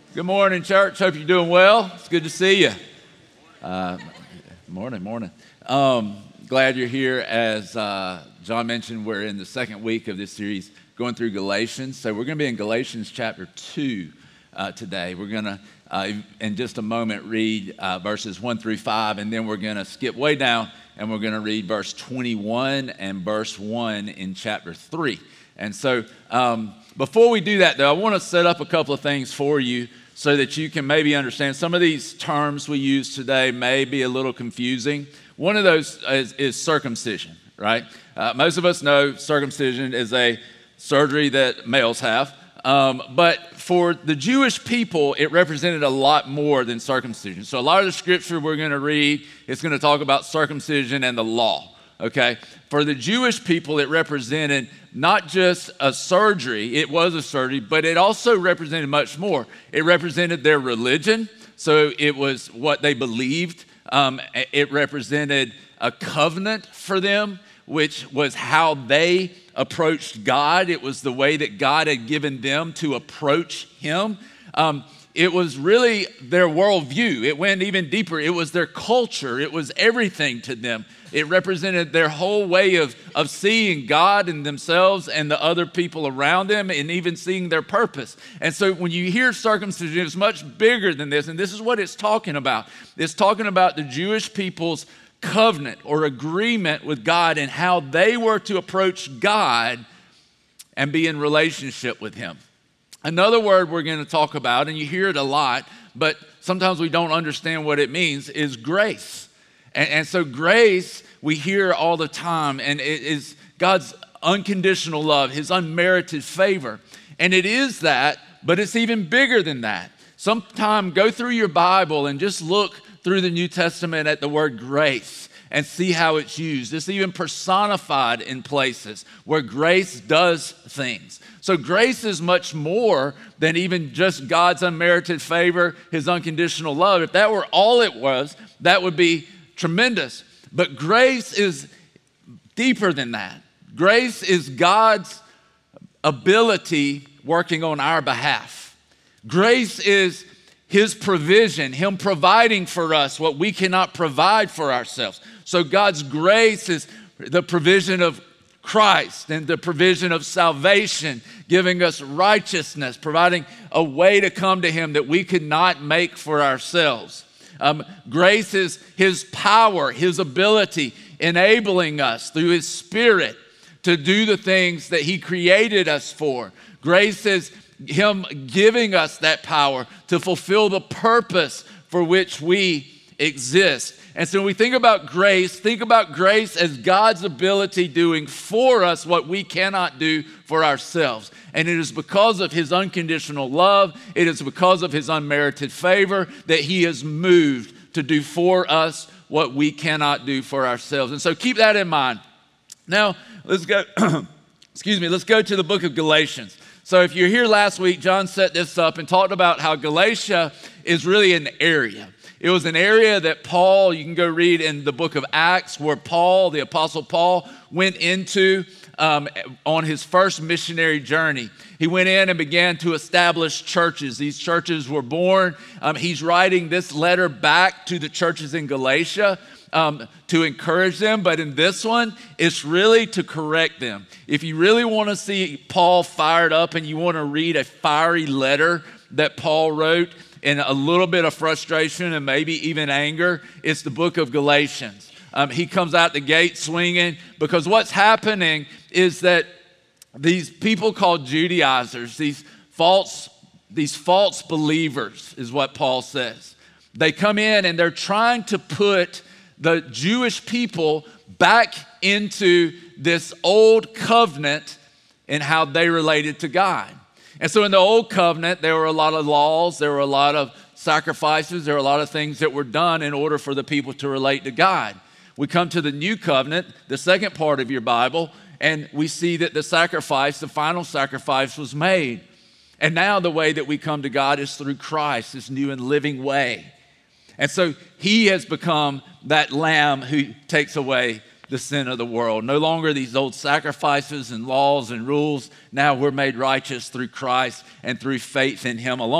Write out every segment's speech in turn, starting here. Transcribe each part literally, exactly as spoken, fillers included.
Good morning, church. Hope you're doing well. It's good to see you. Uh, morning, morning. Um, glad you're here. As uh, John mentioned, we're in the second week of this series going through Galatians. So we're going to be in Galatians chapter two uh, today. We're going to, uh, in just a moment, read uh, verses one through five, and then we're going to skip way down, and we're going to read verse twenty-one and verse one in chapter three. And so um, before we do that, though, I want to set up a couple of things for you so that you can maybe understand. Some of these terms we use today may be a little confusing. One of those is, is circumcision, right? Uh, most of us know circumcision is a surgery that males have. Um, but for the Jewish people, it represented a lot more than circumcision. So a lot of the scripture we're going to read is going to talk about circumcision and the law, okay? For the Jewish people, it represented not just a surgery, it was a surgery, but it also represented much more. It represented their religion, so it was what they believed. Um, it represented a covenant for them, which was how they approached God. It was the way that God had given them to approach Him. Um, it was really their worldview. It went even deeper. It was their culture. It was everything to them. It represented their whole way of, of seeing God and themselves and the other people around them, and even seeing their purpose. And so when you hear circumcision, it's much bigger than this. And this is what it's talking about. It's talking about the Jewish people's covenant or agreement with God and how they were to approach God and be in relationship with Him. Another word we're going to talk about, and you hear it a lot, but sometimes we don't understand what it means, is grace. And, and so grace, we hear all the time, and it is God's unconditional love, His unmerited favor. And it is that, but it's even bigger than that. Sometime go through your Bible and just look through the New Testament at the word grace and see how it's used. It's even personified in places where grace does things. So grace is much more than even just God's unmerited favor, His unconditional love. If that were all it was, that would be tremendous. But grace is deeper than that. Grace is God's ability working on our behalf. Grace is His provision, Him providing for us what we cannot provide for ourselves. So God's grace is the provision of Christ and the provision of salvation, giving us righteousness, providing a way to come to Him that we could not make for ourselves. Um, grace is His power, His ability, enabling us through His Spirit to do the things that He created us for. Grace is Him giving us that power to fulfill the purpose for which we exist. And so when we think about grace, think about grace as God's ability doing for us what we cannot do for ourselves. And it is because of His unconditional love, it is because of His unmerited favor that He is moved to do for us what we cannot do for ourselves. And so keep that in mind. Now, let's go, excuse me, let's go to the book of Galatians. So if you're here last week, John set this up and talked about how Galatia is really an area. It was an area that Paul, you can go read in the book of Acts, where Paul, the Apostle Paul, went into um, on his first missionary journey. He went in and began to establish churches. These churches were born. Um, he's writing this letter back to the churches in Galatia um, to encourage them. But in this one, it's really to correct them. If you really want to see Paul fired up and you want to read a fiery letter that Paul wrote, and a little bit of frustration and maybe even anger, it's the book of Galatians. Um, he comes out the gate swinging, because what's happening is that these people called Judaizers, these false, these false believers is what Paul says. They come in and they're trying to put the Jewish people back into this old covenant and how they related to God. And so in the old covenant, there were a lot of laws, there were a lot of sacrifices, there were a lot of things that were done in order for the people to relate to God. We come to the new covenant, the second part of your Bible, and we see that the sacrifice, the final sacrifice was made. And now the way that we come to God is through Christ, this new and living way. And so He has become that lamb who takes away the sin of the world. No longer these old sacrifices and laws and rules. Now we're made righteous through Christ and through faith in Him alone.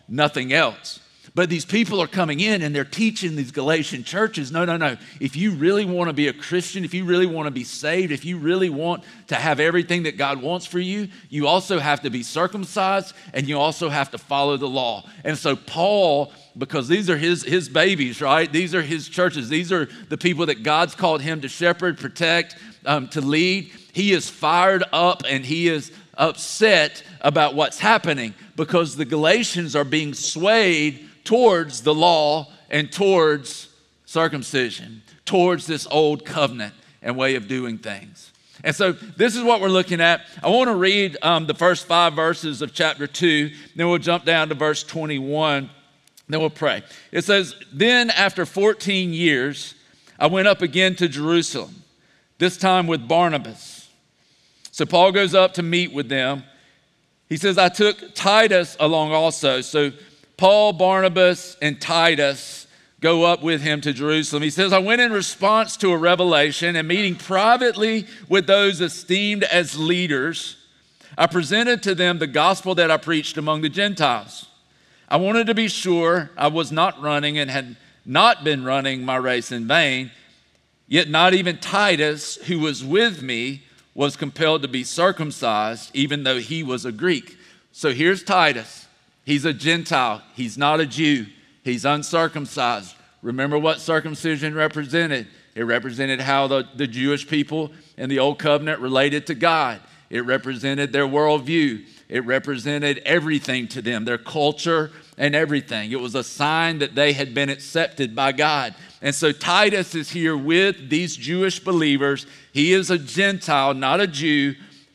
nothing else. But these people are coming in and they're teaching these Galatian churches, no, no, no. If you really want to be a Christian, if you really want to be saved, if you really want to have everything that God wants for you, you also have to be circumcised and you also have to follow the law. And so Paul, because these are his, his babies, right? These are his churches. These are the people that God's called him to shepherd, protect, um, to lead. He is fired up and he is upset about what's happening because the Galatians are being swayed towards the law and towards circumcision, towards this old covenant and way of doing things. And so this is what we're looking at. I want to read um, the first five verses of chapter two, then we'll jump down to verse twenty-one, then we'll pray. It says, "Then after fourteen years, I went up again to Jerusalem, this time with Barnabas." So Paul goes up to meet with them. He says, "I took Titus along also." So Paul, Barnabas, and Titus go up with him to Jerusalem. He says, "I went in response to a revelation and meeting privately with those esteemed as leaders, I presented to them the gospel that I preached among the Gentiles. I wanted to be sure I was not running and had not been running my race in vain, yet not even Titus, who was with me, was compelled to be circumcised, even though he was a Greek." So here's Titus. He's a Gentile. He's not a Jew. He's uncircumcised. Remember what circumcision represented? It represented how the, the Jewish people in the Old Covenant related to God. It represented their worldview. It represented everything to them, their culture and everything. It was a sign that they had been accepted by God. And so Titus is here with these Jewish believers. He is a Gentile, not a Jew.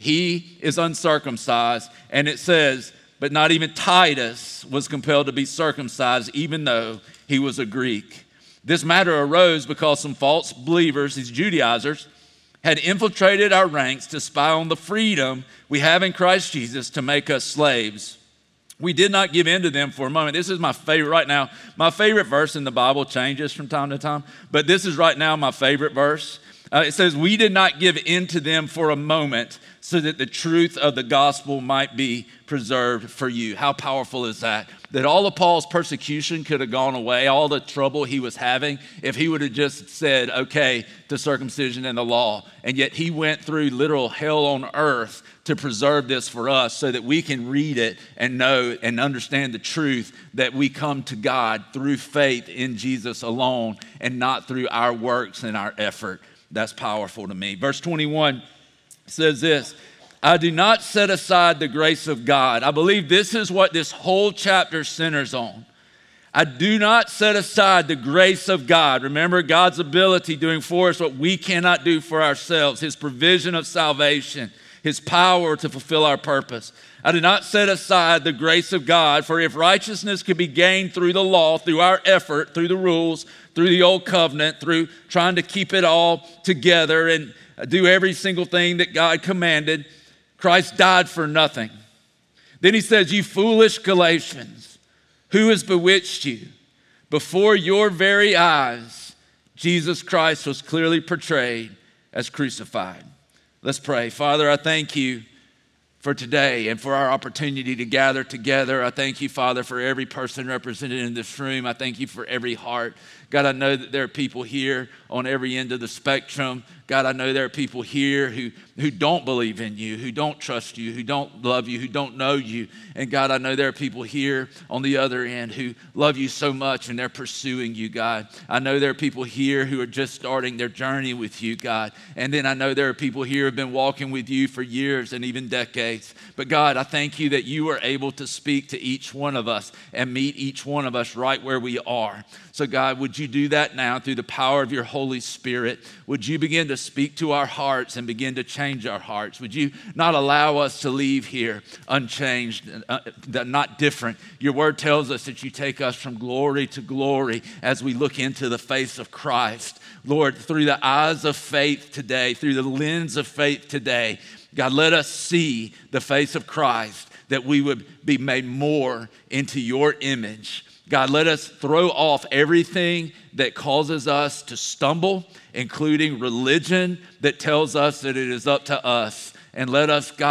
He is uncircumcised. And it says, "But not even Titus was compelled to be circumcised, even though he was a Greek. This matter arose because some false believers, these Judaizers, had infiltrated our ranks to spy on the freedom we have in Christ Jesus to make us slaves. We did not give in to them for a moment." This is my favorite right now. My favorite verse in the Bible changes from time to time, but this is right now my favorite verse. Uh, it says, "We did not give in to them for a moment so that the truth of the gospel might be preserved for you." How powerful is that? That all of Paul's persecution could have gone away, all the trouble he was having, if he would have just said, okay, to circumcision and the law. And yet he went through literal hell on earth to preserve this for us so that we can read it and know and understand the truth that we come to God through faith in Jesus alone and not through our works and our effort. That's powerful to me. Verse twenty-one says this, "I do not set aside the grace of God." I believe this is what this whole chapter centers on. I do not set aside the grace of God. Remember God's ability doing for us what we cannot do for ourselves, his provision of salvation, his power to fulfill our purpose. "I do not set aside the grace of God, for if righteousness could be gained through the law, through our effort, through the rules, through the old covenant, through trying to keep it all together and do every single thing that God commanded, Christ died for nothing." Then he says, "You foolish Galatians, who has bewitched you? Before your very eyes, Jesus Christ was clearly portrayed as crucified." Let's pray. Father, I thank you for today and for our opportunity to gather together. I thank you, Father, for every person represented in this room. I thank you for every heart. God, I know that there are people here on every end of the spectrum. God, I know there are people here who, who don't believe in you, who don't trust you, who don't love you, who don't know you. And God, I know there are people here on the other end who love you so much and they're pursuing you, God. I know there are people here who are just starting their journey with you, God. And then I know there are people here who have been walking with you for years and even decades. But God, I thank you that you are able to speak to each one of us and meet each one of us right where we are. So God, would you do that now through the power of your Holy Spirit? Would you begin to speak to our hearts and begin to change our hearts? Would you not allow us to leave here unchanged, uh, not different? Your word tells us that you take us from glory to glory as we look into the face of Christ. Lord, through the eyes of faith today, through the lens of faith today, God, let us see the face of Christ, that we would be made more into your image. God, let us throw off everything that causes us to stumble, including religion that tells us that it is up to us. And let us, God,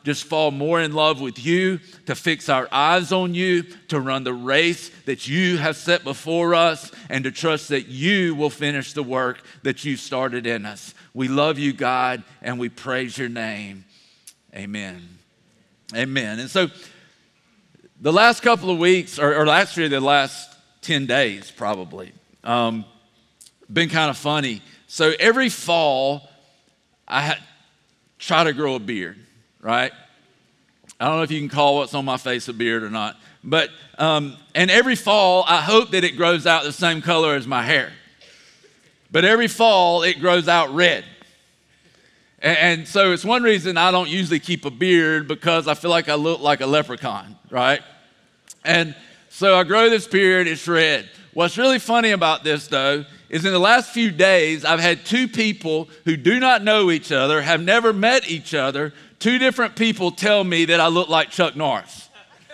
just fall more in love with you, to fix our eyes on you, to run the race that you have set before us, and to trust that you will finish the work that you started in us. We love you, God, and we praise your name. Amen. Amen. And so the last couple of weeks, or, or actually the last ten days probably, um, been kind of funny. So every fall, I ha- try to grow a beard, right? I don't know if you can call what's on my face a beard or not. But, um, and every fall, I hope that it grows out the same color as my hair. But every fall, it grows out red. And, and so it's one reason I don't usually keep a beard, because I feel like I look like a leprechaun, right? And so I grow this beard, it's red. What's really funny about this, though, is in the last few days, I've had two people who do not know each other, have never met each other, two different people tell me that I look like Chuck Norris.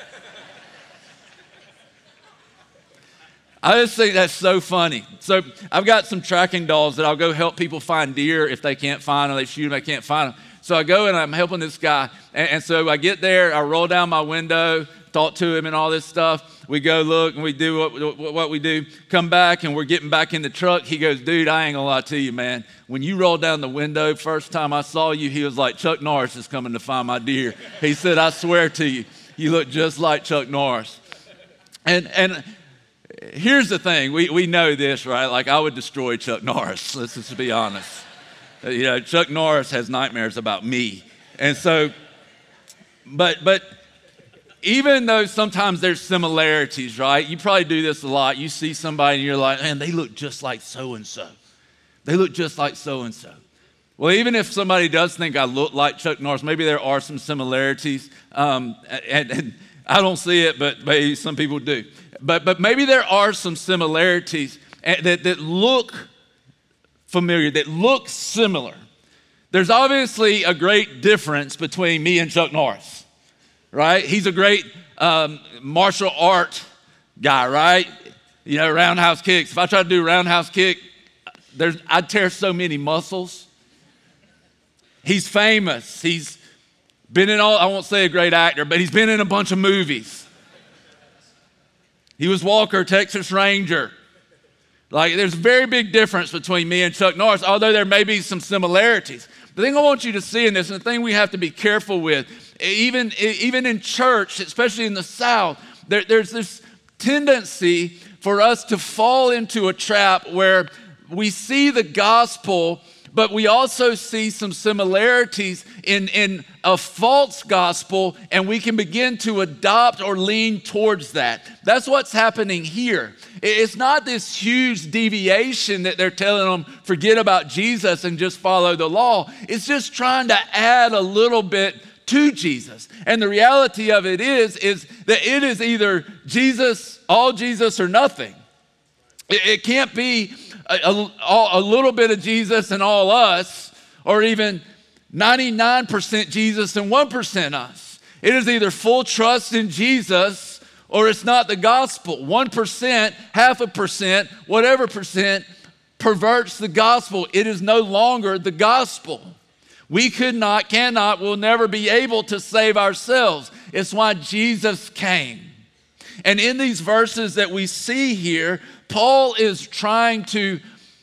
I just think that's so funny. So I've got some tracking dolls that I'll go help people find deer if they can't find them, they shoot them, they can't find them. So I go and I'm helping this guy. And, and so I get there, I roll down my window, talk to him and all this stuff. We go look and we do what, what we do. Come back and we're getting back in the truck. He goes, dude, I ain't gonna lie to you, man. When you rolled down the window, first time I saw you, he was like, Chuck Norris is coming to find my deer. He said, I swear to you, you look just like Chuck Norris. And and here's the thing, we, we know this, right? Like, I would destroy Chuck Norris, let's just be honest. You know, Chuck Norris has nightmares about me. And so, but but even though sometimes there's similarities, right? You probably do this a lot. You see somebody and you're like, man, they look just like so-and-so. They look just like so-and-so. Well, even if somebody does think I look like Chuck Norris, maybe there are some similarities. Um, and, and I don't see it, but maybe some people do. But but maybe there are some similarities that, that look familiar, that look similar. There's obviously a great difference between me and Chuck Norris, right? He's a great um, martial art guy, right? You know, roundhouse kicks. If I try to do a roundhouse kick, there's, I'd tear so many muscles. He's famous. He's been in all, I won't say a great actor, but he's been in a bunch of movies. He was Walker, Texas Ranger. Like, there's a very big difference between me and Chuck Norris, although there may be some similarities. The thing I want you to see in this, and the thing we have to be careful with, even, even in church, especially in the South, there, there's this tendency for us to fall into a trap where we see the gospel, but we also see some similarities in, in a false gospel, and we can begin to adopt or lean towards that. That's what's happening here. It's not this huge deviation that they're telling them, forget about Jesus and just follow the law. It's just trying to add a little bit to Jesus. And the reality of it is, is that it is either Jesus, all Jesus, or nothing. It, it can't be A, a, a little bit of Jesus and all us, or even ninety-nine percent Jesus and one percent us. It is either full trust in Jesus or it's not the gospel. one percent, half a percent, whatever percent perverts the gospel. It is no longer the gospel. We could not, cannot, will never be able to save ourselves. It's why Jesus came. And in these verses that we see here, Paul is trying to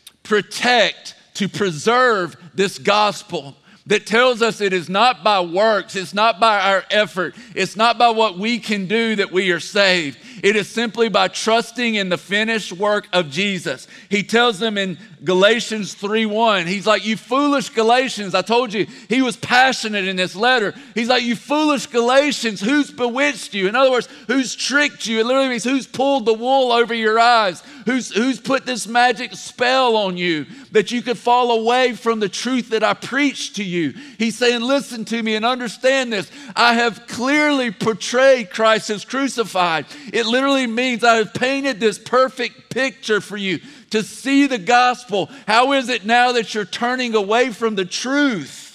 protect, to preserve this gospel that tells us it is not by works, it's not by our effort, it's not by what we can do that we are saved. It is simply by trusting in the finished work of Jesus. He tells them in Galatians three one, he's like, you foolish Galatians. I told you, he was passionate in this letter. He's like, you foolish Galatians, who's bewitched you? In other words, who's tricked you? It literally means who's pulled the wool over your eyes? Who's, who's put this magic spell on you that you could fall away from the truth that I preached to you? He's saying, listen to me and understand this. I have clearly portrayed Christ as crucified. It literally means I have painted this perfect picture for you to see the gospel. How is it now that you're turning away from the truth?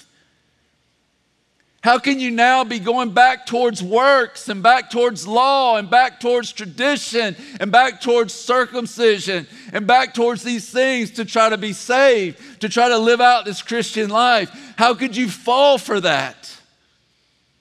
How can you now be going back towards works and back towards law and back towards tradition and back towards circumcision and back towards these things to try to be saved, to try to live out this Christian life? How could you fall for that?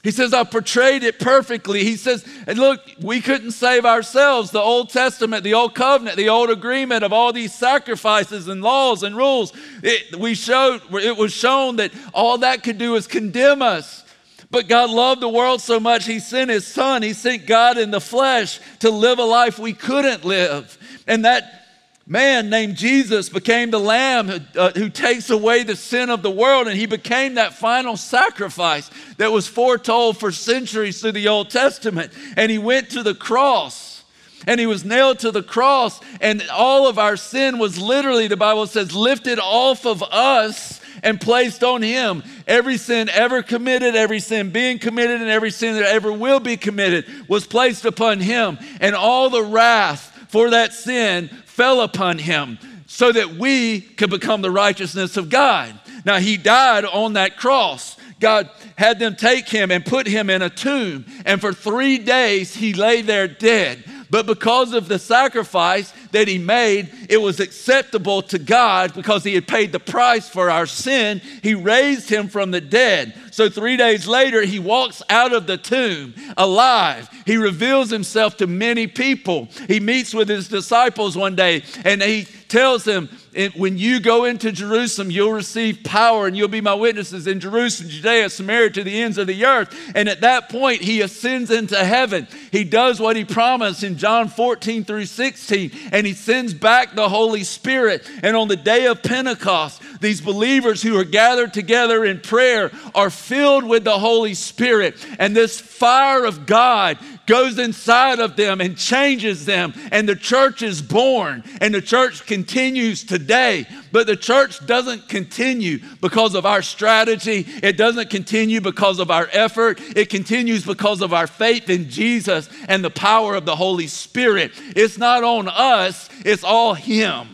He says, I portrayed it perfectly. He says, and look, we couldn't save ourselves. The Old Testament, the Old Covenant, the Old Agreement of all these sacrifices and laws and rules, it, we showed, it was shown that all that could do is condemn us. But God loved the world so much, he sent his son. He sent God in the flesh to live a life we couldn't live. And that man named Jesus became the lamb who, uh, who takes away the sin of the world, and he became that final sacrifice that was foretold for centuries through the Old Testament. And he went to the cross, and he was nailed to the cross, and all of our sin was literally, the Bible says, lifted off of us and placed on him. Every sin ever committed, every sin being committed, and every sin that ever will be committed was placed upon him. And all the wrath for that sin fell upon him so that we could become the righteousness of God. Now, he died on that cross. God had them take him and put him in a tomb. And for three days, he lay there dead. But because of the sacrifice that he made, it was acceptable to God because he had paid the price for our sin. He raised him from the dead. So three days later, he walks out of the tomb alive. He reveals himself to many people. He meets with his disciples one day, and he tells them, when you go into Jerusalem, you'll receive power and you'll be my witnesses in Jerusalem, Judea, Samaria, to the ends of the earth. And at that point, he ascends into heaven. He does what he promised in John fourteen through sixteen, and he sends back the Holy Spirit. And on the day of Pentecost, these believers who are gathered together in prayer are filled with the Holy Spirit. And this fire of God goes inside of them and changes them. And the church is born, and the church continues today. But the church doesn't continue because of our strategy. It doesn't continue because of our effort. It continues because of our faith in Jesus and the power of the Holy Spirit. It's not on us, it's all him.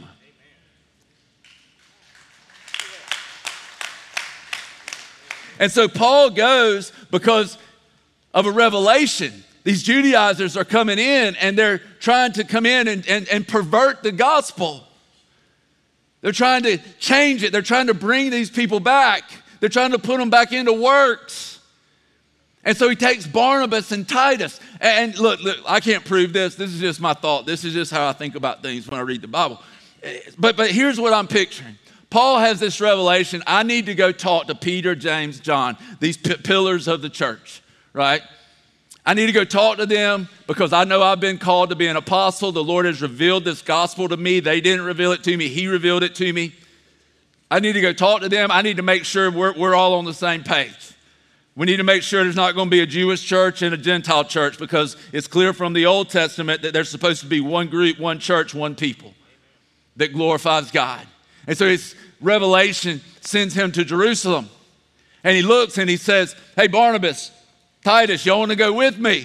And so Paul goes because of a revelation. These Judaizers are coming in, and they're trying to come in and, and, and pervert the gospel. They're trying to change it. They're trying to bring these people back. They're trying to put them back into works. And so he takes Barnabas and Titus. And look, look, I can't prove this. This is just my thought. This is just how I think about things when I read the Bible. But, but here's what I'm picturing. Paul has this revelation. I need to go talk to Peter, James, John, these p- pillars of the church, right? I need to go talk to them because I know I've been called to be an apostle. The Lord has revealed this gospel to me. They didn't reveal it to me. He revealed it to me. I need to go talk to them. I need to make sure we're, we're all on the same page. We need to make sure there's not going to be a Jewish church and a Gentile church, because it's clear from the Old Testament that there's supposed to be one group, one church, one people that glorifies God. And so his revelation sends him to Jerusalem. And he looks and he says, hey, Barnabas, Titus, y'all want to go with me?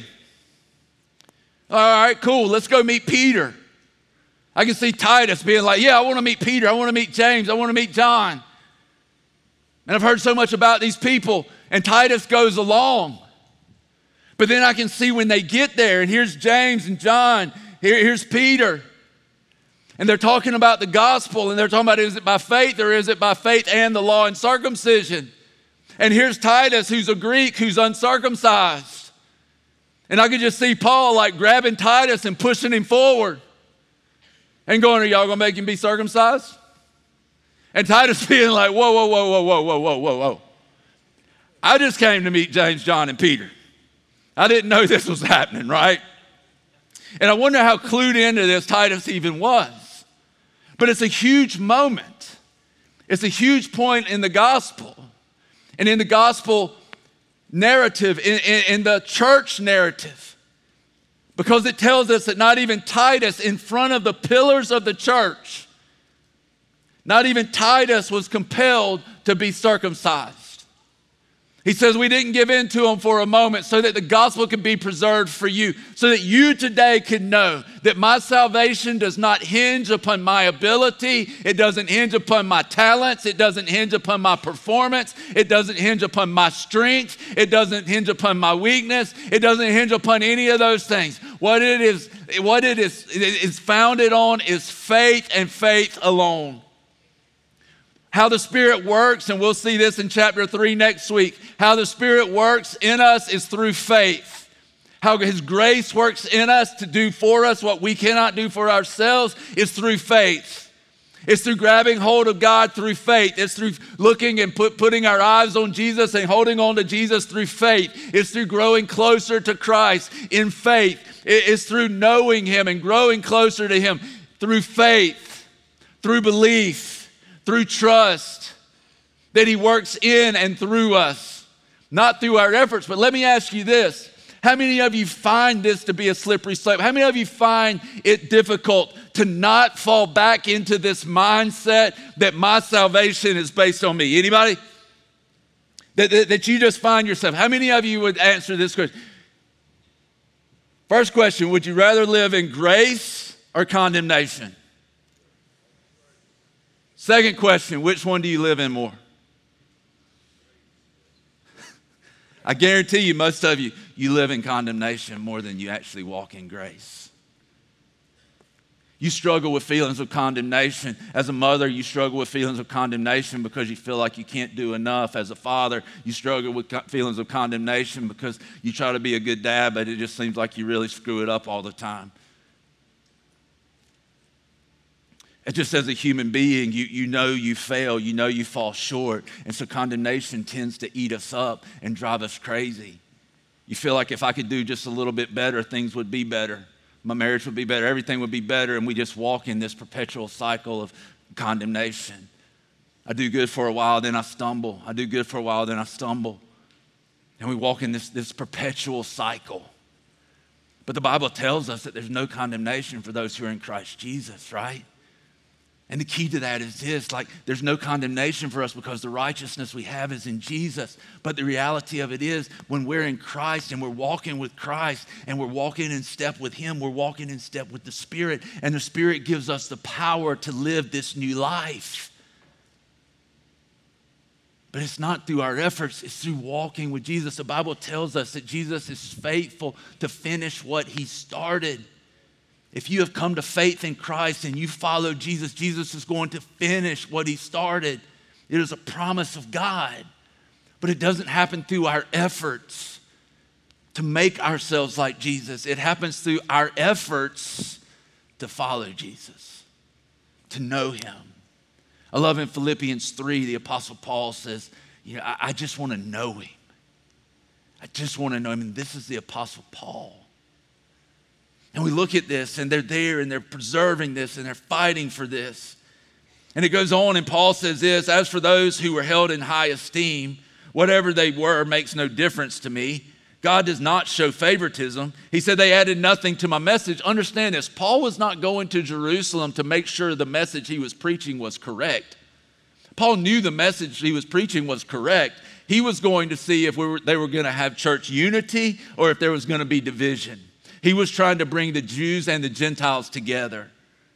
All right, cool. Let's go meet Peter. I can see Titus being like, yeah, I want to meet Peter. I want to meet James. I want to meet John. And I've heard so much about these people. And Titus goes along. But then I can see when they get there, and here's James and John. Here, here's Peter. And they're talking about the gospel, and they're talking about, is it by faith or is it by faith and the law and circumcision? And here's Titus, who's a Greek, who's uncircumcised. And I could just see Paul like grabbing Titus and pushing him forward and going, are y'all going to make him be circumcised? And Titus being like, whoa, whoa, whoa, whoa, whoa, whoa, whoa, whoa, whoa. I just came to meet James, John, and Peter. I didn't know this was happening, right? And I wonder how clued into this Titus even was. But it's a huge moment. It's a huge point in the gospel. And in the gospel narrative, in, in, in the church narrative. Because it tells us that not even Titus, in front of the pillars of the church, not even Titus was compelled to be circumcised. He says we didn't give in to him for a moment so that the gospel could be preserved for you, so that you today can know that my salvation does not hinge upon my ability. It doesn't hinge upon my talents. It doesn't hinge upon my performance. It doesn't hinge upon my strength. It doesn't hinge upon my weakness. It doesn't hinge upon any of those things. What it is, what it is, it is founded on is faith and faith alone. How the Spirit works, and we'll see this in chapter three next week. How the Spirit works in us is through faith. How His grace works in us to do for us what we cannot do for ourselves is through faith. It's through grabbing hold of God through faith. It's through looking and put, putting our eyes on Jesus and holding on to Jesus through faith. It's through growing closer to Christ in faith. It's through knowing Him and growing closer to Him through faith, through belief, through trust, that He works in and through us, not through our efforts. But let me ask you this. How many of you find this to be a slippery slope? How many of you find it difficult to not fall back into this mindset that my salvation is based on me? Anybody? That, that, that you just find yourself. How many of you would answer this question? First question, would you rather live in grace or condemnation? Second question, which one do you live in more? I guarantee you, most of you, you live in condemnation more than you actually walk in grace. You struggle with feelings of condemnation. As a mother, you struggle with feelings of condemnation because you feel like you can't do enough. As a father, you struggle with feelings of condemnation because you try to be a good dad, but it just seems like you really screw it up all the time. It just as a human being, you, you know you fail, you know you fall short. And so condemnation tends to eat us up and drive us crazy. You feel like if I could do just a little bit better, things would be better. My marriage would be better, everything would be better, and we just walk in this perpetual cycle of condemnation. I do good for a while, then I stumble. I do good for a while, then I stumble. And we walk in this, this perpetual cycle. But the Bible tells us that there's no condemnation for those who are in Christ Jesus, right? And the key to that is this, like there's no condemnation for us because the righteousness we have is in Jesus. But the reality of it is when we're in Christ and we're walking with Christ and we're walking in step with Him, we're walking in step with the Spirit. And the Spirit gives us the power to live this new life. But it's not through our efforts, it's through walking with Jesus. The Bible tells us that Jesus is faithful to finish what He started. If you have come to faith in Christ and you follow Jesus, Jesus is going to finish what He started. It is a promise of God. But it doesn't happen through our efforts to make ourselves like Jesus. It happens through our efforts to follow Jesus, to know Him. I love in Philippians three, the Apostle Paul says, you know, I, I just want to know Him. I just want to know Him. And this is the Apostle Paul. And we look at this and they're there and they're preserving this and they're fighting for this. And it goes on and Paul says this, as for those who were held in high esteem, whatever they were makes no difference to me. God does not show favoritism. He said they added nothing to my message. Understand this, Paul was not going to Jerusalem to make sure the message he was preaching was correct. Paul knew the message he was preaching was correct. He was going to see if we were, they were going to have church unity or if there was going to be division. He was trying to bring the Jews and the Gentiles together.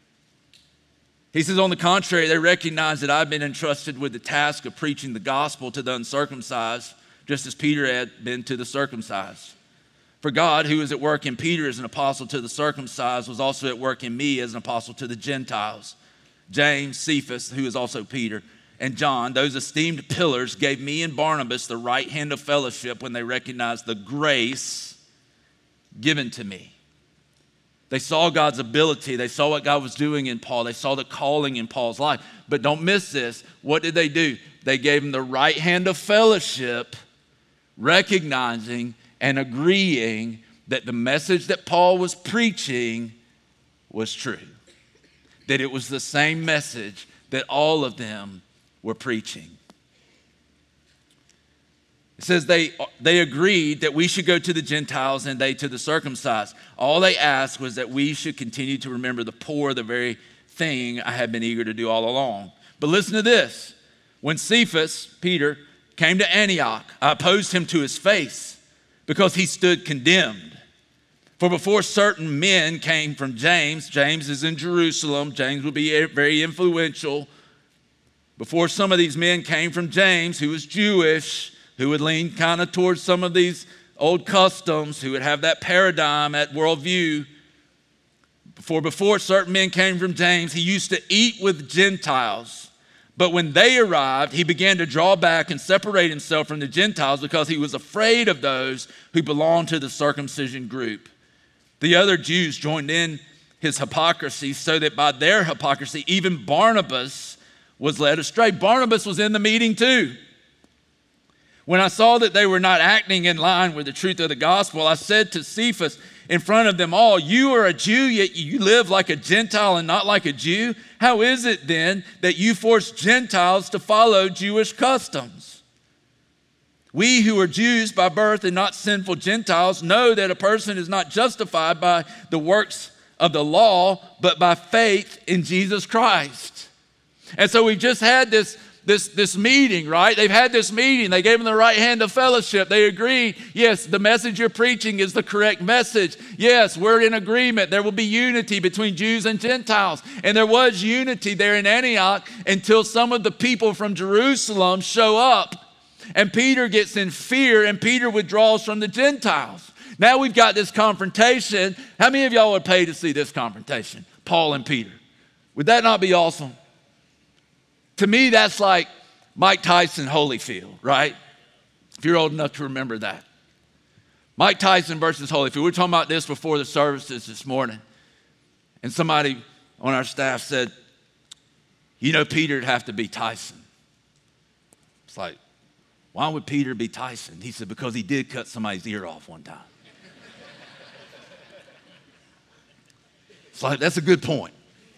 He says, on the contrary, they recognize that I've been entrusted with the task of preaching the gospel to the uncircumcised, just as Peter had been to the circumcised. For God, who is at work in Peter as an apostle to the circumcised, was also at work in me as an apostle to the Gentiles. James, Cephas, who is also Peter, and John, those esteemed pillars, gave me and Barnabas the right hand of fellowship when they recognized the grace given to me. They saw God's ability. They saw what God was doing in Paul. They saw the calling in Paul's life. But don't miss this. What did they do? They gave him the right hand of fellowship, recognizing and agreeing that the message that Paul was preaching was true. That it was the same message that all of them were preaching. It says they, they agreed that we should go to the Gentiles and they to the circumcised. All they asked was that we should continue to remember the poor, the very thing I had been eager to do all along. But listen to this. When Cephas, Peter, came to Antioch, I opposed him to his face because he stood condemned. For before certain men came from James, James is in Jerusalem, James would be very influential. Before some of these men came from James, who was Jewish, who would lean kind of towards some of these old customs, who would have that paradigm, that worldview. For before certain men came from James, he used to eat with Gentiles. But when they arrived, he began to draw back and separate himself from the Gentiles because he was afraid of those who belonged to the circumcision group. The other Jews joined in his hypocrisy so that by their hypocrisy, even Barnabas was led astray. Barnabas was in the meeting too. When I saw that they were not acting in line with the truth of the gospel, I said to Cephas in front of them all, you are a Jew, yet you live like a Gentile and not like a Jew. How is it then that you force Gentiles to follow Jewish customs? We who are Jews by birth and not sinful Gentiles know that a person is not justified by the works of the law, but by faith in Jesus Christ. And so we've just had this This, this meeting, right? They've had this meeting. They gave him the right hand of fellowship. They agreed, yes, the message you're preaching is the correct message. Yes, we're in agreement. There will be unity between Jews and Gentiles. And there was unity there in Antioch until some of the people from Jerusalem show up. And Peter gets in fear, and Peter withdraws from the Gentiles. Now we've got this confrontation. How many of y'all would pay to see this confrontation? Paul and Peter. Would that not be awesome? To me, that's like Mike Tyson, Holyfield, right? If you're old enough to remember that. Mike Tyson versus Holyfield. We were talking about this before the services this morning. And somebody on our staff said, you know, Peter'd have to be Tyson. It's like, why would Peter be Tyson? He said, because he did cut somebody's ear off one time. It's like, that's a good point.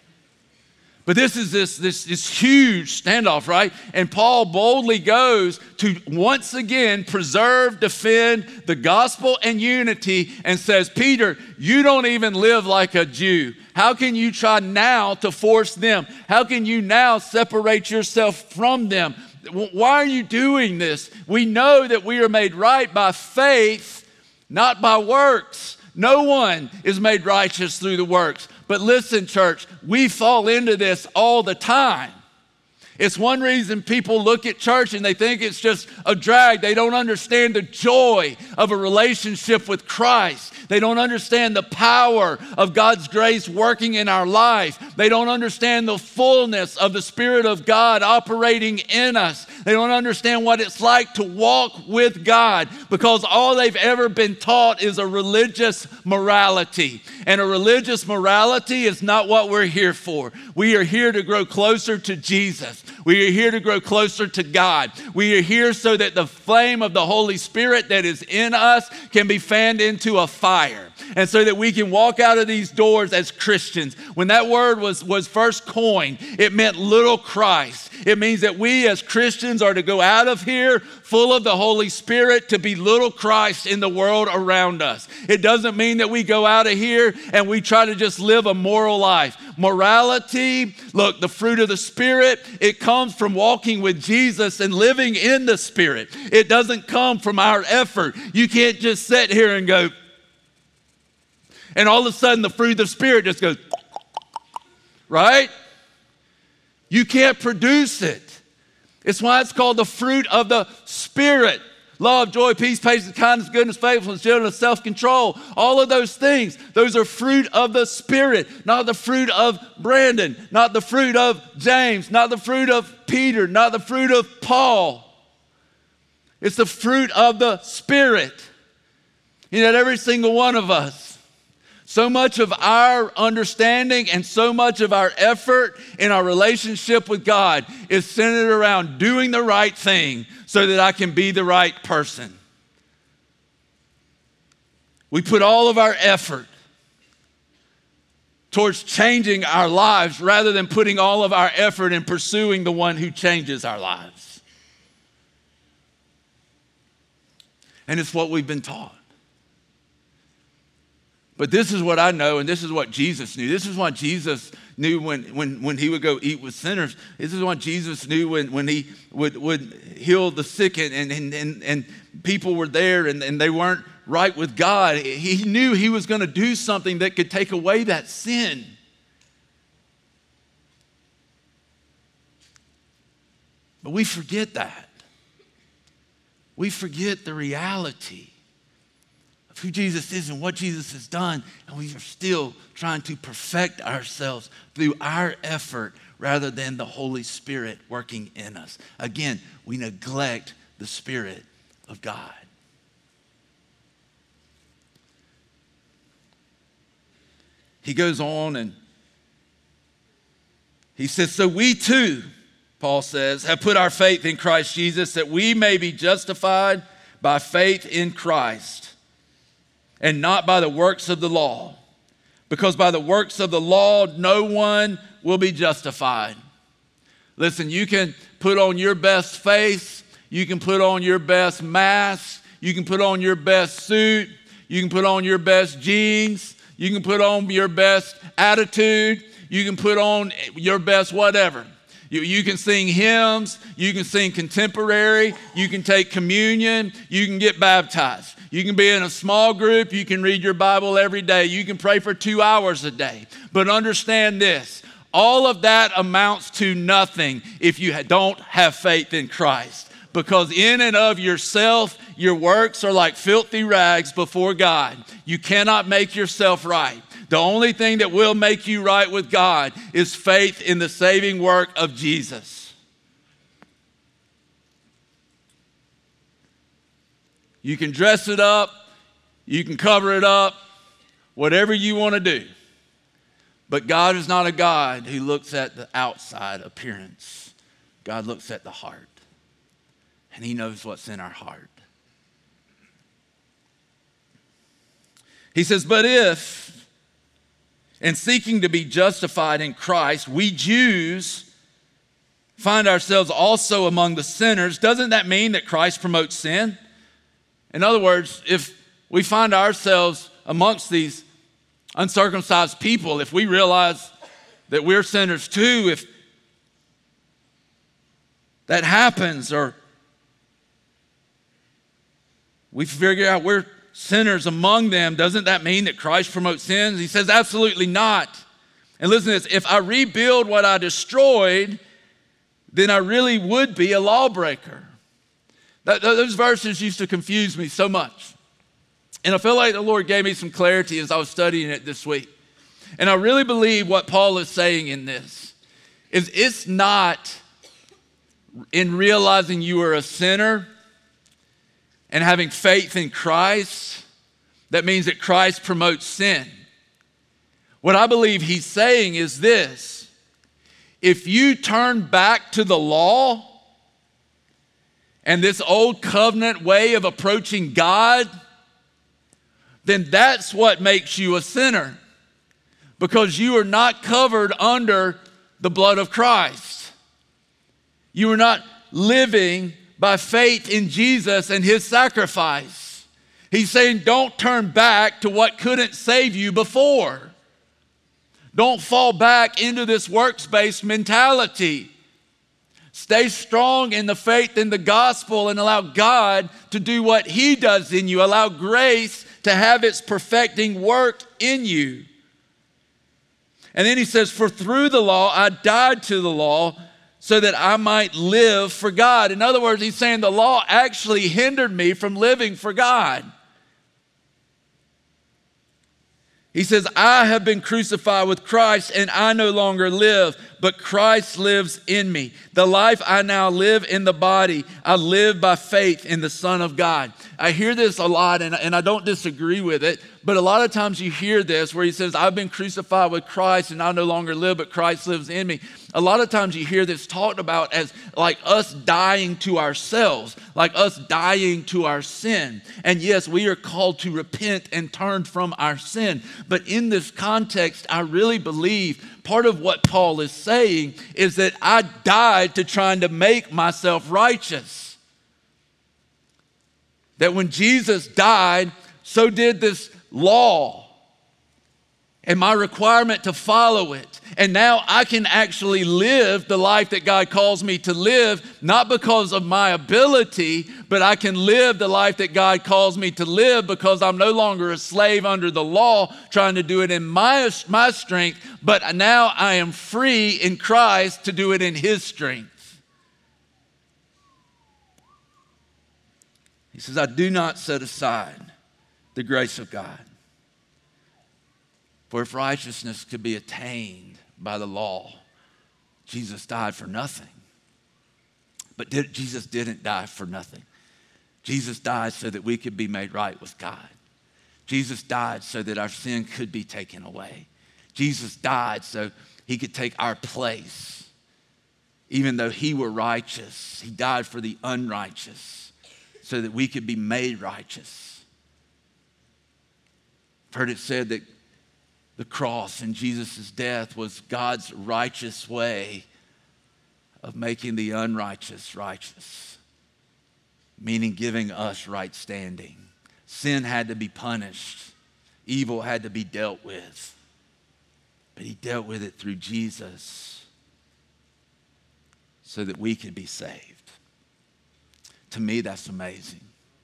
But this is this, this, this huge standoff, right? And Paul boldly goes to once again preserve, defend the gospel and unity and says, Peter, you don't even live like a Jew. How can you try now to force them? How can you now separate yourself from them? Why are you doing this? We know that we are made right by faith, not by works. No one is made righteous through the works. But listen, church, we fall into this all the time. It's one reason people look at church and they think it's just a drag. They don't understand the joy of a relationship with Christ. They don't understand the power of God's grace working in our life. They don't understand the fullness of the Spirit of God operating in us. They don't understand what it's like to walk with God because all they've ever been taught is a religious morality. And a religious morality is not what we're here for. We are here to grow closer to Jesus. We are here to grow closer to God. We are here so that the flame of the Holy Spirit that is in us can be fanned into a fire. And so that we can walk out of these doors as Christians. When that word was, was first coined, it meant little Christ. It means that we as Christians are to go out of here full of the Holy Spirit to be little Christ in the world around us. It doesn't mean that we go out of here and we try to just live a moral life. Morality, look, the fruit of the Spirit, it comes from walking with Jesus and living in the Spirit. It doesn't come from our effort. You can't just sit here and go, and all of a sudden the fruit of the Spirit just goes, right? You can't produce it. It's why it's called the fruit of the Spirit. Love, joy, peace, patience, kindness, goodness, faithfulness, gentleness, self-control. All of those things, those are fruit of the Spirit, not the fruit of Brandon, not the fruit of James, not the fruit of Peter, not the fruit of Paul. It's the fruit of the Spirit. You know, every single one of us, so much of our understanding and so much of our effort in our relationship with God is centered around doing the right thing so that I can be the right person. We put all of our effort towards changing our lives rather than putting all of our effort in pursuing the one who changes our lives. And it's what we've been taught. But this is what I know, and this is what Jesus knew. This is what Jesus knew when, when, when he would go eat with sinners. This is what Jesus knew when, when he would, would heal the sick and, and, and, and people were there and, and they weren't right with God. He knew he was going to do something that could take away that sin. But we forget that. We forget the reality of who Jesus is and what Jesus has done, and we are still trying to perfect ourselves through our effort rather than the Holy Spirit working in us. Again, we neglect the Spirit of God. He goes on and he says, so we too, Paul says, have put our faith in Christ Jesus that we may be justified by faith in Christ and not by the works of the law. Because by the works of the law, no one will be justified. Listen, you can put on your best face. You can put on your best mask. You can put on your best suit. You can put on your best jeans. You can put on your best attitude. You can put on your best whatever. You, you can sing hymns. You can sing contemporary. You can take communion. You can get baptized. You can be in a small group. You can read your Bible every day. You can pray for two hours a day. But understand this. All of that amounts to nothing if you don't have faith in Christ. Because in and of yourself, your works are like filthy rags before God. You cannot make yourself right. The only thing that will make you right with God is faith in the saving work of Jesus. You can dress it up. You can cover it up. Whatever you want to do. But God is not a God who looks at the outside appearance. God looks at the heart. And he knows what's in our heart. He says, but if, in seeking to be justified in Christ, we Jews find ourselves also among the sinners, doesn't that mean that Christ promotes sin? In other words, if we find ourselves amongst these uncircumcised people, if we realize that we're sinners too, if that happens, or we figure out we're sinners among them, doesn't that mean that Christ promotes sins? He says, absolutely not. And listen to this, if I rebuild what I destroyed, then I really would be a lawbreaker. That, those verses used to confuse me so much. And I feel like the Lord gave me some clarity as I was studying it this week. And I really believe what Paul is saying in this is it's not in realizing you are a sinner and having faith in Christ that means that Christ promotes sin. What I believe he's saying is this: if you turn back to the law and this old covenant way of approaching God, then that's what makes you a sinner, because you are not covered under the blood of Christ. You are not living by faith in Jesus and his sacrifice. He's saying don't turn back to what couldn't save you before. Don't fall back into this works-based mentality. Stay strong in the faith in the gospel and allow God to do what he does in you. Allow grace to have its perfecting work in you. And then he says, for through the law I died to the law so that I might live for God. In other words, he's saying the law actually hindered me from living for God. He says, I have been crucified with Christ, and I no longer live, but Christ lives in me. The life I now live in the body, I live by faith in the Son of God. I hear this a lot, and, and I don't disagree with it, but a lot of times you hear this where he says, I've been crucified with Christ, and I no longer live, but Christ lives in me. A lot of times you hear this talked about as like us dying to ourselves, like us dying to our sin. And yes, we are called to repent and turn from our sin. But in this context, I really believe part of what Paul is saying is that I died to trying to make myself righteous. That when Jesus died, so did this law and my requirement to follow it. And now I can actually live the life that God calls me to live, not because of my ability, but I can live the life that God calls me to live because I'm no longer a slave under the law trying to do it in my, my strength, but now I am free in Christ to do it in his strength. He says, I do not set aside the grace of God. For if righteousness could be attained by the law, Jesus died for nothing. But did, Jesus didn't die for nothing. Jesus died so that we could be made right with God. Jesus died so that our sin could be taken away. Jesus died so he could take our place. Even though he were righteous, he died for the unrighteous so that we could be made righteous. I've heard it said that the cross and Jesus' death was God's righteous way of making the unrighteous righteous, meaning giving us right standing. Sin had to be punished. Evil had to be dealt with. But he dealt with it through Jesus so that we could be saved. To me, that's amazing.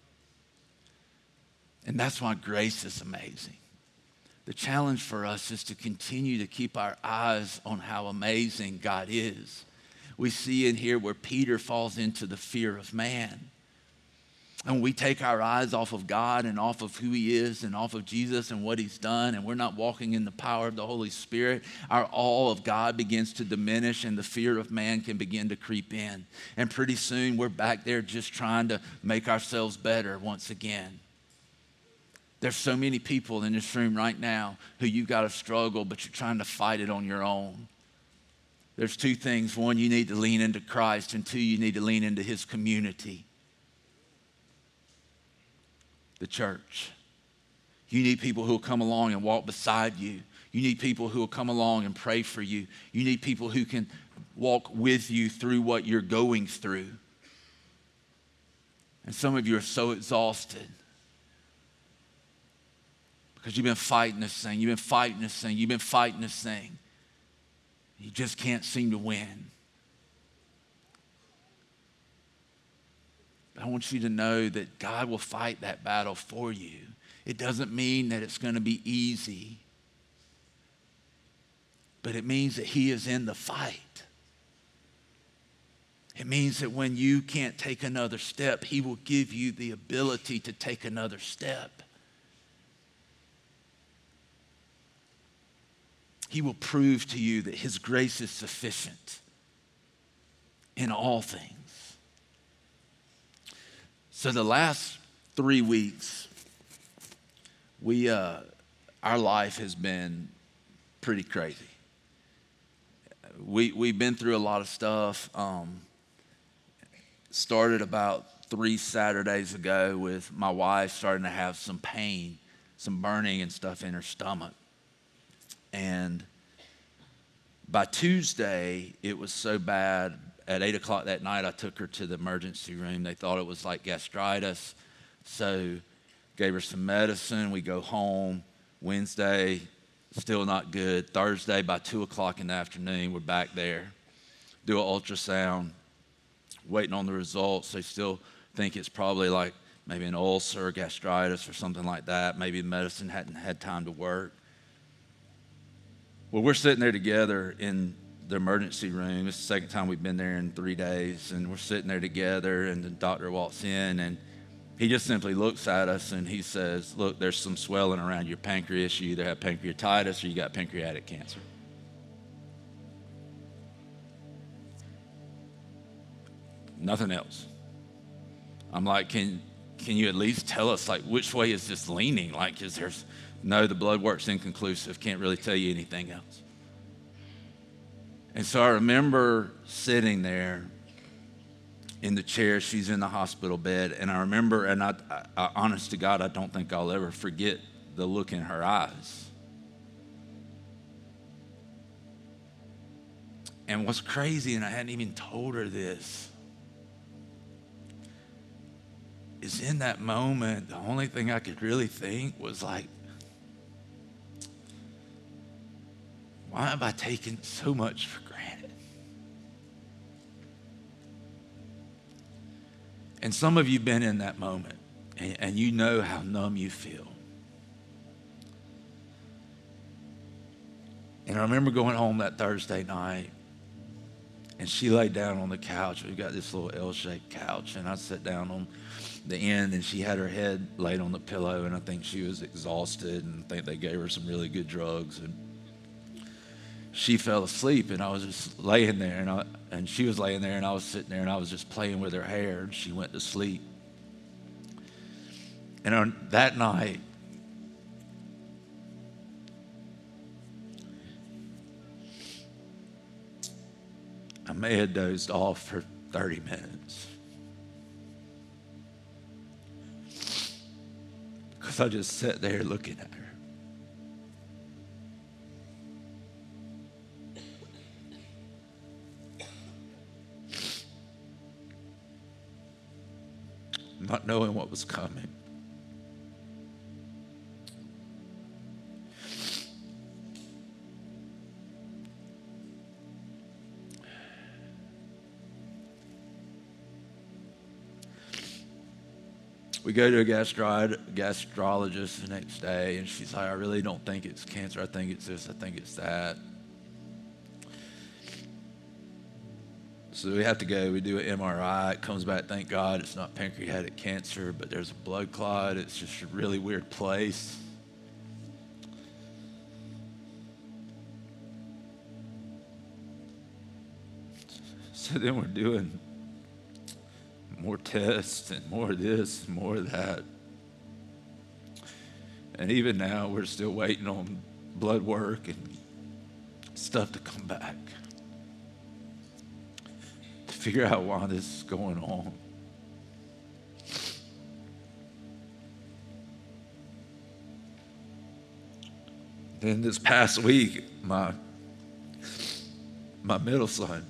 And that's why grace is amazing. The challenge for us is to continue to keep our eyes on how amazing God is. We see in here where Peter falls into the fear of man. And when we take our eyes off of God and off of who he is and off of Jesus and what he's done, and we're not walking in the power of the Holy Spirit, our awe of God begins to diminish and the fear of man can begin to creep in. And pretty soon we're back there just trying to make ourselves better once again. There's so many people in this room right now who you've got to struggle, but you're trying to fight it on your own. There's two things. One, you need to lean into Christ, and two, you need to lean into his community, the church. You need people who will come along and walk beside you. You need people who will come along and pray for you. You need people who can walk with you through what you're going through. And some of you are so exhausted because you've been fighting this thing. You've been fighting this thing. You've been fighting this thing. You just can't seem to win. But I want you to know that God will fight that battle for you. It doesn't mean that it's going to be easy, but it means that he is in the fight. It means that when you can't take another step, he will give you the ability to take another step. He will prove to you that his grace is sufficient in all things. So the last three weeks, we uh, our life has been pretty crazy. We we've been through a lot of stuff. Um, started about three Saturdays ago with my wife starting to have some pain, some burning and stuff in her stomach. And by Tuesday, it was so bad. At eight o'clock that night, I took her to the emergency room. They thought it was like gastritis. So gave her some medicine. We go home. Wednesday, still not good. Thursday, by two o'clock in the afternoon, we're back there. Do an ultrasound, waiting on the results. They still think it's probably like maybe an ulcer, gastritis, or something like that. Maybe the medicine hadn't had time to work. Well, we're sitting there together in the emergency room. It's the second time we've been there in three days, and we're sitting there together, and the doctor walks in, and he just simply looks at us, and he says, look, there's some swelling around your pancreas. You either have pancreatitis or you got pancreatic cancer. Nothing else. I'm like, can, can you at least tell us, like, which way is this leaning? Like, is there's... No, the blood work's inconclusive. Can't really tell you anything else. And so I remember sitting there in the chair. She's in the hospital bed. And I remember, and I, I, I honest to God, I don't think I'll ever forget the look in her eyes. And what's crazy, and I hadn't even told her this, is in that moment, the only thing I could really think was like, why have I taken so much for granted? And some of you have been in that moment, and, and you know how numb you feel. And I remember going home that Thursday night, and she laid down on the couch. We've got this little L-shaped couch, and I sat down on the end, and she had her head laid on the pillow, and I think she was exhausted, and I think they gave her some really good drugs. And she fell asleep, and I was just laying there, and I, and she was laying there, and I was sitting there, and I was just playing with her hair, and she went to sleep. And on that night, I may have dozed off for thirty minutes because I just sat there looking at her. Not knowing what was coming. We go to a gastro- gastrologist the next day, and she's like, I really don't think it's cancer. I think it's this. I think it's that. So we have to go. We do an M R I. It comes back, thank God, it's not pancreatic cancer, but there's a blood clot. It's just a really weird place. So then we're doing more tests and more of this, and more of that. And even now, we're still waiting on blood work and stuff to come back to figure out why this is going on. Then this past week, my my middle son,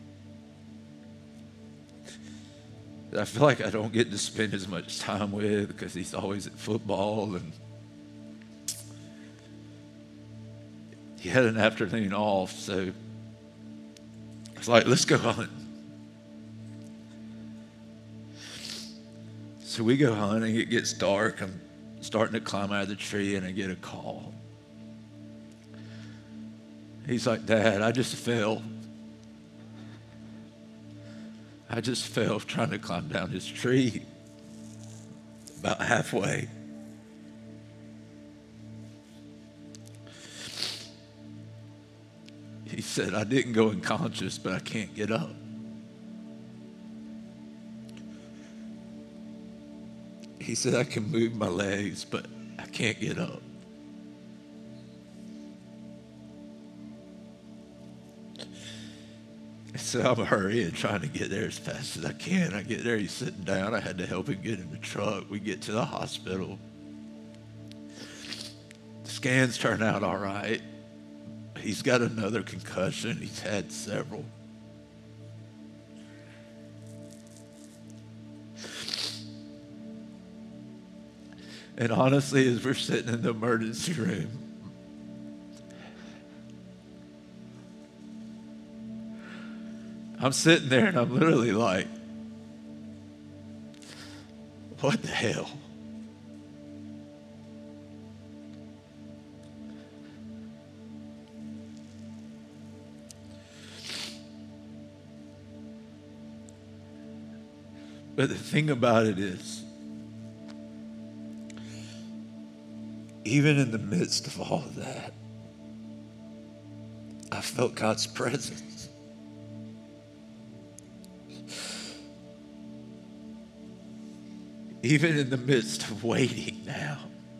I feel like I don't get to spend as much time with because he's always at football, and he had an afternoon off, so it's like, let's go hunting. So we go hunting, it gets dark, I'm starting to climb out of the tree, and I get a call. He's like, Dad, I just fell. I just fell trying to climb down this tree about halfway. He said, I didn't go unconscious, but I can't get up. He said, I can move my legs, but I can't get up. So I'm hurrying, trying to get there as fast as I can. I get there, he's sitting down. I had to help him get in the truck. We get to the hospital. The scans turn out all right. He's got another concussion. He's had several. And honestly, as we're sitting in the emergency room, I'm sitting there and I'm literally like, what the hell? But the thing about it is, even in the midst of all of that, I felt God's presence. Even in the midst of waiting now,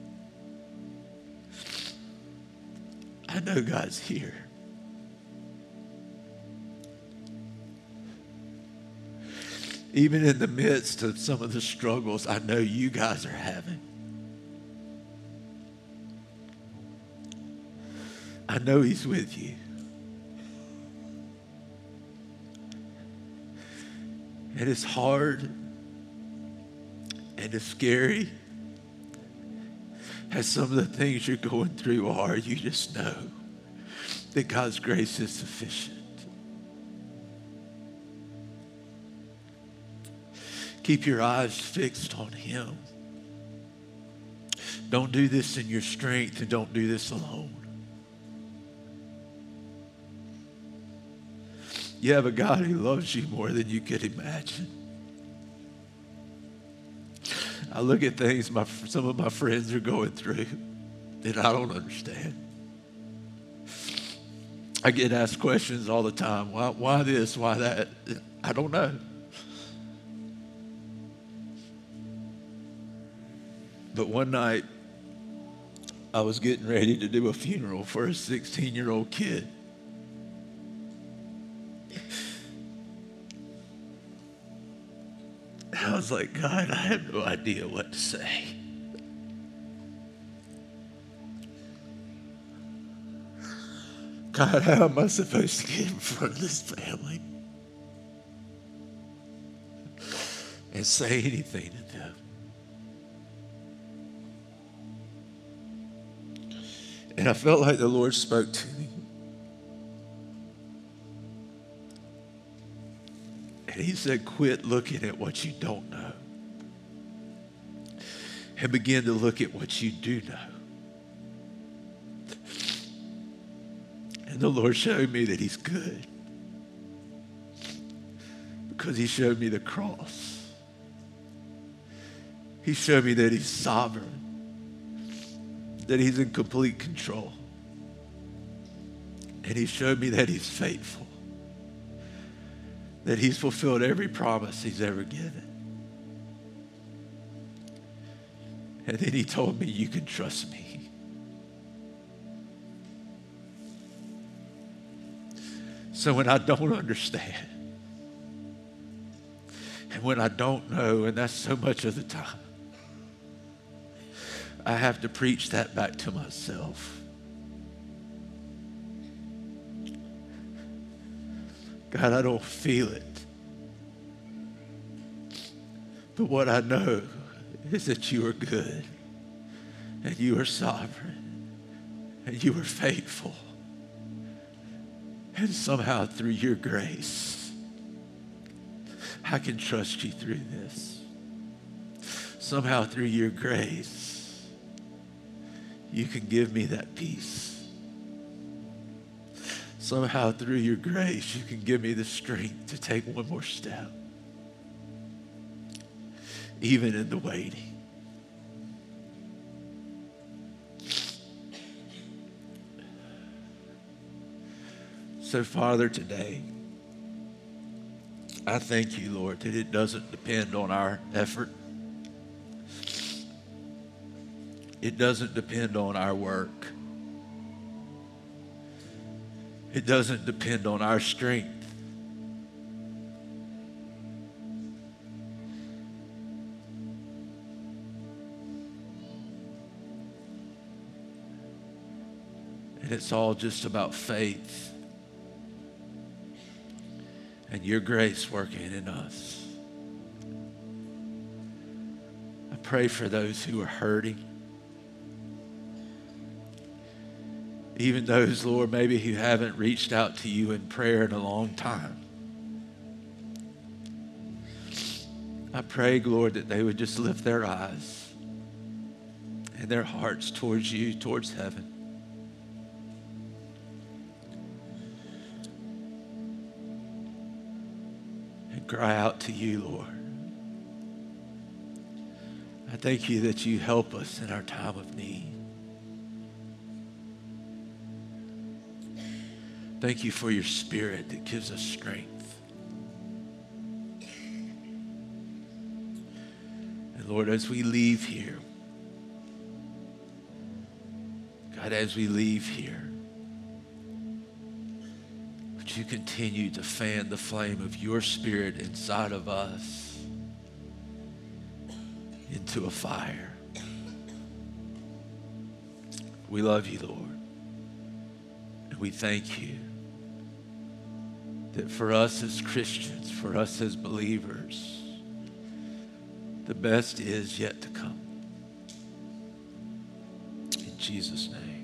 I know God's here. Even in the midst of some of the struggles I know you guys are having, I know He's with you. And it's hard and it's scary, as some of the things you're going through are. You just know that God's grace is sufficient. Keep your eyes fixed on Him. Don't do this in your strength, and don't do this alone. You have a God who loves you more than you could imagine. I look at things my, some of my friends are going through that I don't understand. I get asked questions all the time. Why, why this? Why that? I don't know. But one night, I was getting ready to do a funeral for a sixteen-year-old kid. And I was like, God, I have no idea what to say. God, how am I supposed to get in front of this family and say anything to them? And I felt like the Lord spoke to me. And he said, quit looking at what you don't know and begin to look at what you do know. And the Lord showed me that he's good because he showed me the cross. He showed me that he's sovereign, that he's in complete control. And he showed me that he's faithful, that he's fulfilled every promise he's ever given. And then he told me, you can trust me. So when I don't understand, and when I don't know, and that's so much of the time, I have to preach that back to myself. God, I don't feel it. But what I know is that you are good, and you are sovereign, and you are faithful. And somehow through your grace, I can trust you through this. Somehow through your grace, you can give me that peace. Somehow through your grace, you can give me the strength to take one more step, even in the waiting. So, Father, today, I thank you, Lord, that it doesn't depend on our effort. It doesn't depend on our work. It doesn't depend on our strength. And it's all just about faith and your grace working in us. I pray for those who are hurting. Even those, Lord, maybe who haven't reached out to you in prayer in a long time. I pray, Lord, that they would just lift their eyes and their hearts towards you, towards heaven. Cry out to you, Lord. I thank you that you help us in our time of need. Thank you for your Spirit that gives us strength. And Lord, as we leave here, God, as we leave here, you continue to fan the flame of your Spirit inside of us into a fire. We love you, Lord. And we thank you that for us as Christians, for us as believers, the best is yet to come. In Jesus' name.